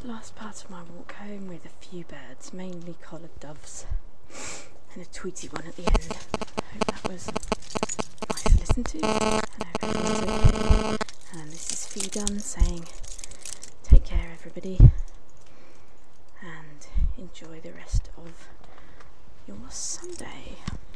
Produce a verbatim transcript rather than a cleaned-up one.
last part of my walk home with a few birds, mainly collared doves, and a tweety one at the end. I hope that was nice to listen to, and I hope everyone's okay. And this is Fee Dunn saying, take care everybody, and enjoy the rest of your Sunday.